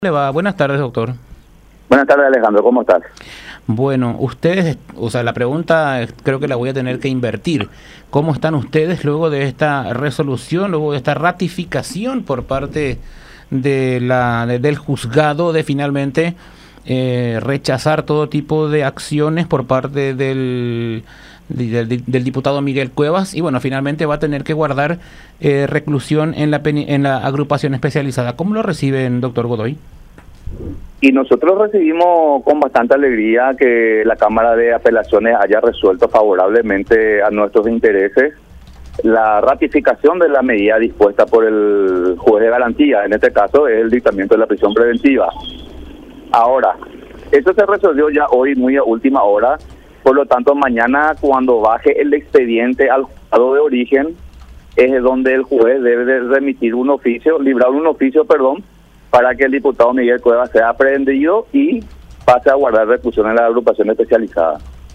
Le va. Buenas tardes, doctor. Buenas tardes, Alejandro, ¿cómo estás? Bueno, ustedes, la pregunta creo que la voy a tener que invertir. ¿Cómo están ustedes luego de esta resolución, luego de esta ratificación por parte del juzgado de finalmente rechazar todo tipo de acciones por parte del diputado Miguel Cuevas? Y bueno, finalmente va a tener que guardar reclusión en la agrupación especializada. ¿Cómo lo reciben, doctor Godoy? Y nosotros recibimos con bastante alegría que la Cámara de Apelaciones haya resuelto favorablemente a nuestros intereses la ratificación de la medida dispuesta por el juez de garantía. En este caso es el dictamiento de la prisión preventiva. Ahora, eso se resolvió ya hoy muy a última hora, por lo tanto mañana cuando baje el expediente al juzgado de origen es donde el juez debe de remitir un oficio, librar un oficio, para que el diputado Miguel Cuevas sea aprehendido y pase a guardar reclusión en la agrupación especializada.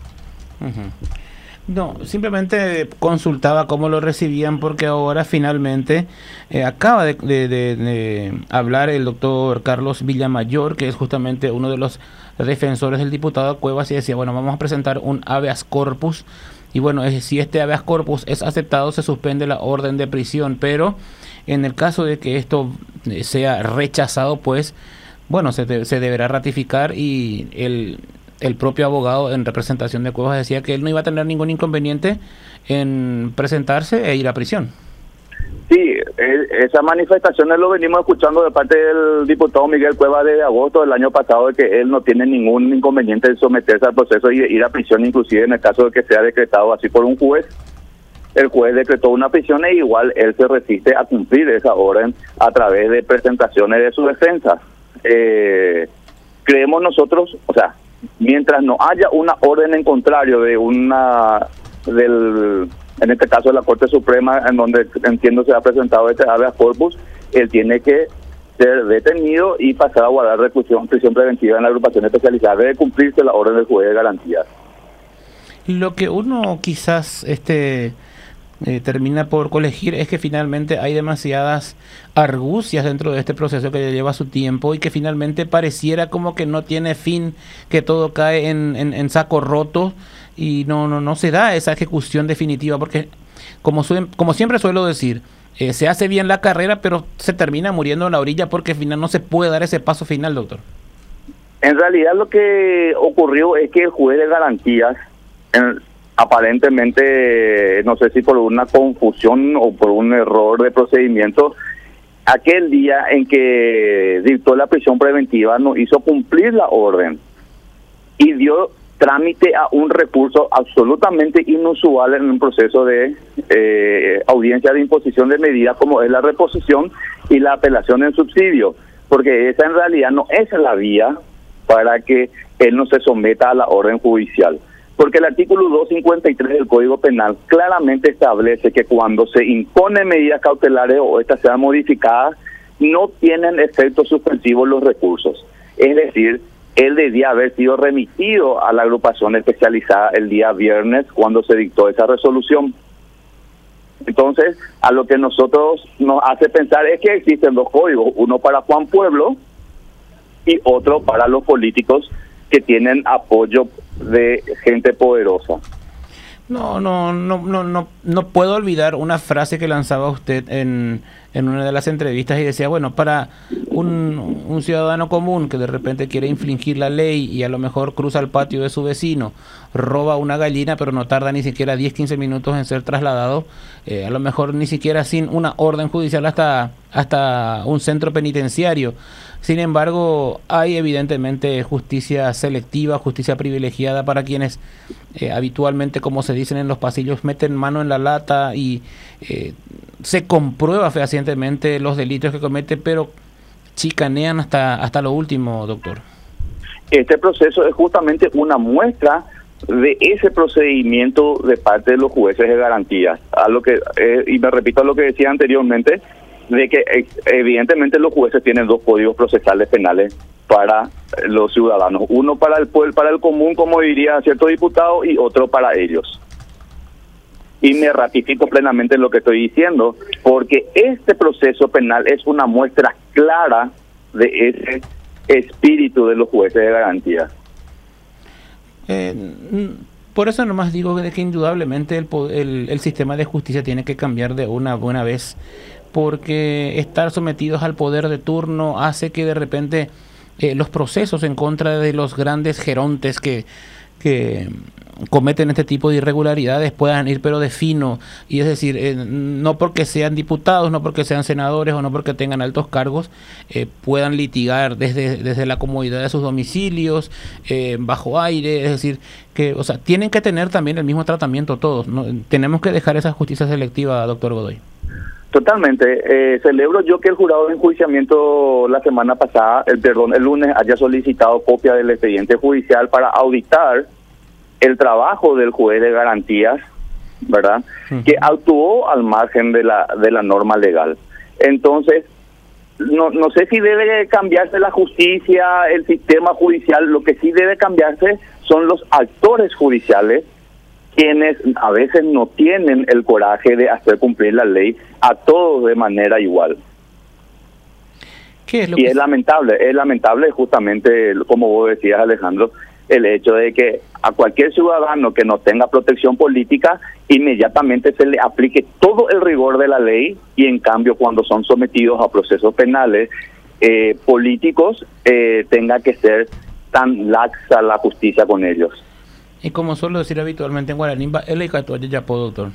No, simplemente consultaba cómo lo recibían, porque ahora finalmente acaba de hablar el doctor Carlos Villamayor, que es justamente uno de los defensores del diputado Cuevas, y decía, bueno, vamos a presentar un habeas corpus, y bueno, si este habeas corpus es aceptado, se suspende la orden de prisión, pero en el caso de que esto sea rechazado, pues, bueno, se deberá ratificar, y el propio abogado en representación de Cuevas decía que él no iba a tener ningún inconveniente en presentarse e ir a prisión. Sí, esas manifestaciones lo venimos escuchando de parte del diputado Miguel Cuevas desde agosto del año pasado, de que él no tiene ningún inconveniente en someterse al proceso y ir a prisión, inclusive en el caso de que sea decretado así por un juez. El juez decretó una prisión e igual él se resiste a cumplir esa orden a través de presentaciones de su defensa. Creemos nosotros, mientras no haya una orden en contrario en este caso de la Corte Suprema, en donde entiendo se ha presentado este habeas corpus, él tiene que ser detenido y pasar a guardar reclusión, prisión preventiva en la agrupación especializada. Debe cumplirse la orden del juez de garantías. Lo que uno quizás termina por colegir es que finalmente hay demasiadas argucias dentro de este proceso que ya lleva su tiempo y que finalmente pareciera como que no tiene fin, que todo cae en saco roto y no se da esa ejecución definitiva, porque como siempre suelo decir, se hace bien la carrera, pero se termina muriendo en la orilla porque al final no se puede dar ese paso final, doctor. En realidad lo que ocurrió es que el juez de garantías, aparentemente, no sé si por una confusión o por un error de procedimiento, aquel día en que dictó la prisión preventiva no hizo cumplir la orden y dio trámite a un recurso absolutamente inusual en un proceso de audiencia de imposición de medidas, como es la reposición y la apelación en subsidio, porque esa en realidad no es la vía para que él no se someta a la orden judicial. Porque el artículo 253 del Código Penal claramente establece que cuando se imponen medidas cautelares o estas sean modificadas, no tienen efectos suspensivos los recursos. Es decir, él debía haber sido remitido a la agrupación especializada el día viernes cuando se dictó esa resolución. Entonces, a lo que nosotros nos hace pensar es que existen dos códigos, uno para Juan Pueblo y otro para los políticos que tienen apoyo de gente poderosa. No puedo olvidar una frase que lanzaba usted en una de las entrevistas y decía, bueno, para un ciudadano común que de repente quiere infringir la ley y a lo mejor cruza el patio de su vecino, roba una gallina, pero no tarda ni siquiera 10-15 minutos en ser trasladado, a lo mejor ni siquiera sin una orden judicial hasta un centro penitenciario. Sin embargo, hay evidentemente justicia selectiva, justicia privilegiada para quienes habitualmente, como se dicen en los pasillos, meten mano en la lata y se comprueba fehacientemente los delitos que cometen, pero chicanean hasta lo último, doctor. Este proceso es justamente una muestra de ese procedimiento de parte de los jueces de garantías. Y me repito a lo que decía anteriormente, de que evidentemente los jueces tienen dos códigos procesales penales para los ciudadanos, uno para el común, como diría cierto diputado, y otro para ellos. Y me ratifico plenamente en lo que estoy diciendo, porque este proceso penal es una muestra clara de ese espíritu de los jueces de garantía. Por eso nomás digo de que indudablemente el sistema de justicia tiene que cambiar de una buena vez, porque estar sometidos al poder de turno hace que de repente los procesos en contra de los grandes gerontes que cometen este tipo de irregularidades puedan ir pero de fino, y es decir, no porque sean diputados, no porque sean senadores o no porque tengan altos cargos, puedan litigar desde la comodidad de sus domicilios, bajo aire, es decir, que, o sea, tienen que tener también el mismo tratamiento todos, ¿no? Tenemos que dejar esa justicia selectiva, doctor Godoy. Totalmente. Celebro yo que el jurado de enjuiciamiento la semana pasada, el lunes, haya solicitado copia del expediente judicial para auditar el trabajo del juez de garantías, ¿verdad? Que actuó al margen de la norma legal. Entonces, no sé si debe cambiarse la justicia, el sistema judicial. Lo que sí debe cambiarse son los actores judiciales, quienes a veces no tienen el coraje de hacer cumplir la ley a todos de manera igual. ¿Qué es lo y que es lamentable justamente, como vos decías, Alejandro, el hecho de que a cualquier ciudadano que no tenga protección política, inmediatamente se le aplique todo el rigor de la ley, y en cambio cuando son sometidos a procesos penales políticos, tenga que ser tan laxa la justicia con ellos. Y como suelo decir habitualmente en Guaranimba, doctor.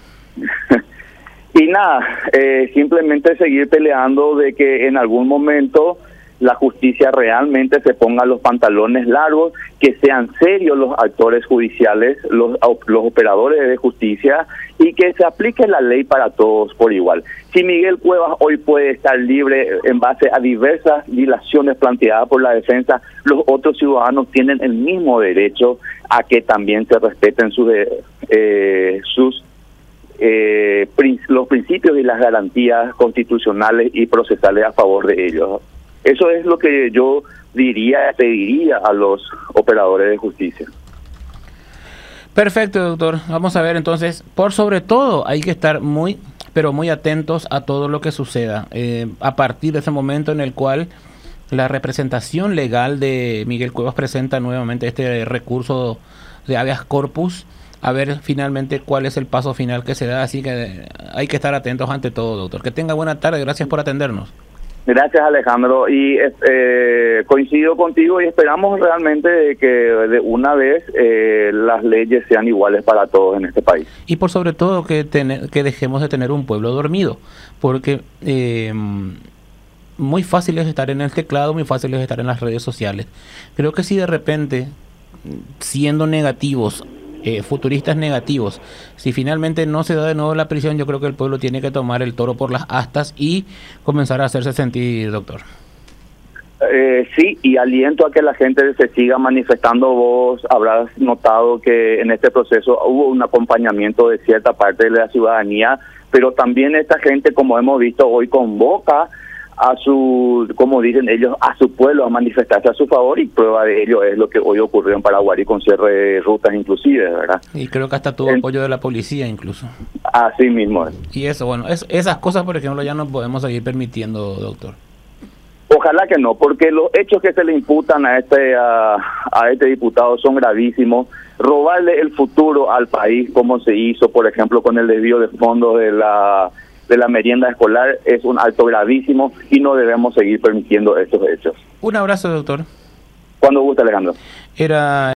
Y nada, simplemente seguir peleando de que en algún momento la justicia realmente se ponga los pantalones largos, que sean serios los actores judiciales, los operadores de justicia, y que se aplique la ley para todos por igual. Si Miguel Cuevas hoy puede estar libre en base a diversas dilaciones planteadas por la defensa, los otros ciudadanos tienen el mismo derecho a que también se respeten los principios y las garantías constitucionales y procesales a favor de ellos. Eso es lo que yo pediría a los operadores de justicia. Perfecto, doctor. Vamos a ver entonces, por sobre todo hay que estar muy, pero muy atentos a todo lo que suceda. A partir de ese momento en el cual la representación legal de Miguel Cuevas presenta nuevamente este recurso de habeas corpus, a ver finalmente cuál es el paso final que se da. Así que hay que estar atentos ante todo, doctor. Que tenga buena tarde. Gracias por atendernos. Gracias, Alejandro, y coincido contigo, y esperamos realmente que de una vez las leyes sean iguales para todos en este país. Y por sobre todo que dejemos de tener un pueblo dormido, porque muy fácil es estar en el teclado, muy fácil es estar en las redes sociales. Creo que si de repente, siendo negativos, futuristas negativos, si finalmente no se da de nuevo la prisión, yo creo que el pueblo tiene que tomar el toro por las astas y comenzar a hacerse sentir, doctor. Sí, y aliento a que la gente se siga manifestando. Vos habrás notado que en este proceso hubo un acompañamiento de cierta parte de la ciudadanía, pero también esta gente, como hemos visto hoy, convoca a como dicen ellos, a su pueblo a manifestarse a su favor, y prueba de ello es lo que hoy ocurrió en Paraguarí con cierre de rutas inclusive, ¿verdad? Y creo que hasta tuvo apoyo de la policía incluso. Así mismo es. Y eso, bueno, esas cosas, por ejemplo, ya no podemos seguir permitiendo, doctor. Ojalá que no, porque los hechos que se le imputan a este diputado son gravísimos. Robarle el futuro al país, como se hizo, por ejemplo, con el desvío de fondos de la merienda escolar, es un acto gravísimo y no debemos seguir permitiendo estos hechos. Un abrazo, doctor. Cuando guste, Alejandro. Era